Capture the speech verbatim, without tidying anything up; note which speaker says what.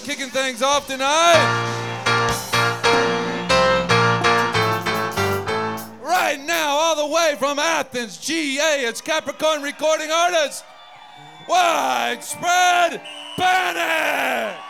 Speaker 1: kicking things off tonight. Right now, all the way from Athens, G A, it's Capricorn recording artist, Widespread Panic!